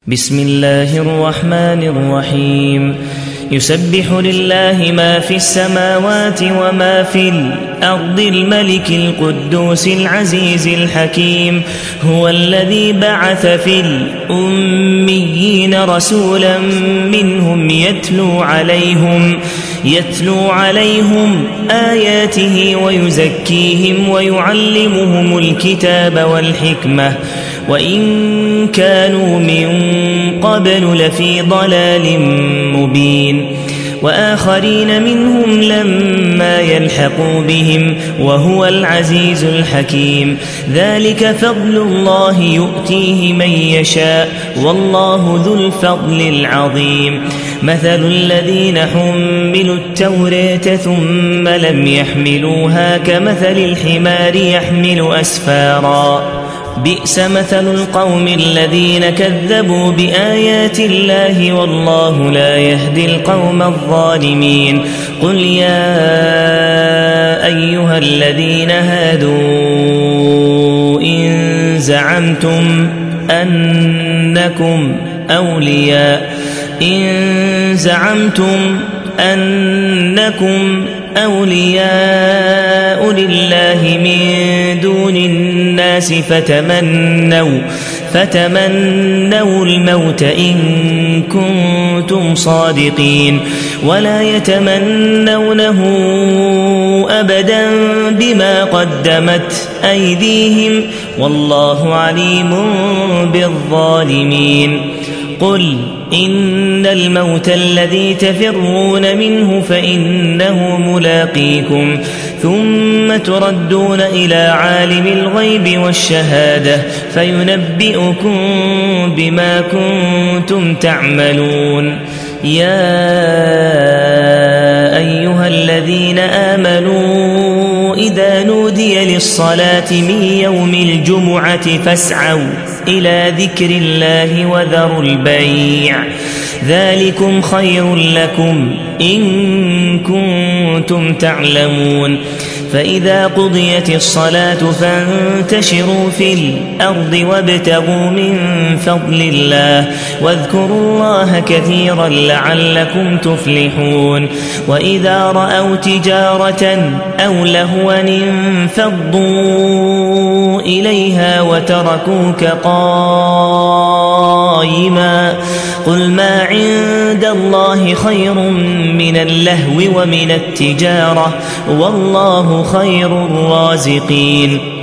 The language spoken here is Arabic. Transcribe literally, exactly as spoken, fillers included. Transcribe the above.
بسم الله الرحمن الرحيم يسبح لله ما في السماوات وما في الأرض الملك القدوس العزيز الحكيم هو الذي بعث في الأميين رسولا منهم يتلو عليهم يتلو عليهم آياته ويزكيهم ويعلمهم الكتاب والحكمة وإن كانوا من قبل لفي ضلال مبين وآخرين منهم لما يلحقوا بهم وهو العزيز الحكيم ذلك فضل الله يؤتيه من يشاء والله ذو الفضل العظيم مثل الذين حملوا التوراة ثم لم يحملوها كمثل الحمار يحمل أسفارا بئس مثل القوم الذين كذبوا بآيات الله والله لا يهدي القوم الظالمين قل يا أيها الذين هادوا إن زعمتم أنكم أولياء إن زعمتم أنكم أولياء لله من دون الناس فتمنوا فتمنوا الموت إن كنتم صادقين ولا يتمنونه أبدا بما قدمت أيديهم والله عليم بالظالمين قل إن الموت الذي تفرون منه فإنه ملاقيكم ثم تردون إلى عالم الغيب والشهادة فينبئكم بما كنتم تعملون يا أيها الذين آمنوا إذا نودي للصلاة من يوم الجمعة فاسعوا إلى ذكر الله وذروا البيع ذلكم خير لكم إن كنتم تعلمون فإذا قضيت الصلاة فانتشروا في الأرض وابتغوا من فضل الله واذكروا الله كثيرا لعلكم تفلحون وإذا رأوا تجارة أو لهوا انفضوا إليها وتركوك قائما قل ما عند الله خير من اللهو ومن التجارة والله خير الرازقين